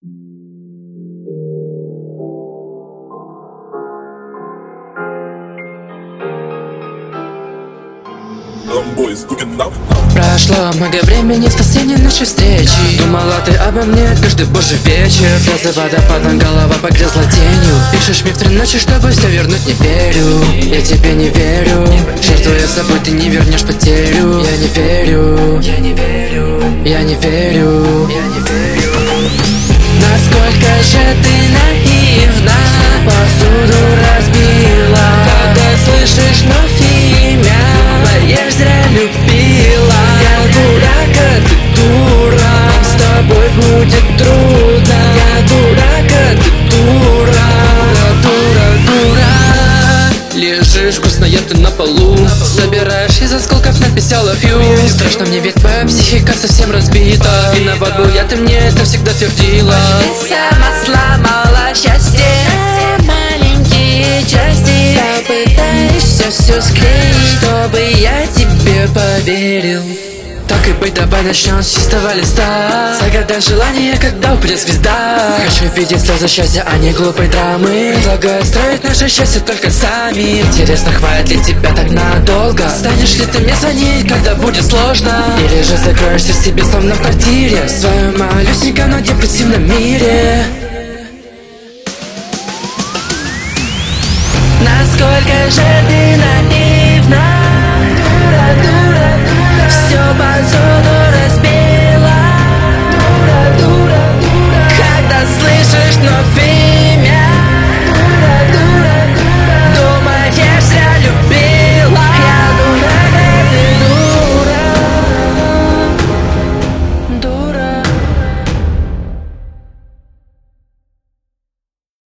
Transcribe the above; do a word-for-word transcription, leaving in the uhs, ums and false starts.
Прошло много времени с последней нашей встречи. Думала ты обо мне каждый божий вечер. Слезы водопадом, голова погрязла тенью. Пишешь мне в три ночи, чтобы все вернуть, не верю. Я тебе не верю. Жертвуя собой, ты не вернешь потерю. Я не верю. Я не верю. Я не верю. Я не верю. Насколько же ты наивна, посуду разбила. Когда слышишь вновь имя, думаешь, зря любила. Я дурак, а ты дура, нам с тобой будет трудно. Я дурак, а ты дура, дура, дура. Лежишь вкусная ты на полу, собираешь из осколков надпись I love you. Страшно мне, ведь твоя психика совсем разбита. Виноват был я, ты мне это всегда твердила. Ты сама сломала счастье, маленькие части. Попытаешься все склеить, чтобы я тебе поверил. Так и быть, давай начнем с чистого листа. Загадай желание, когда упадет звезда. Хочу видеть слезы счастья, а не глупой драмы. Предлагаю строить наше счастье только сами. Интересно, хватит ли тебя так надолго? Станешь ли ты мне звонить, когда будет сложно? Или же закроешься в себе, словно в квартире, в своем малюсеньком, но депрессивном мире? Насколько же ты наивна, дура, дура, дура. Все позор.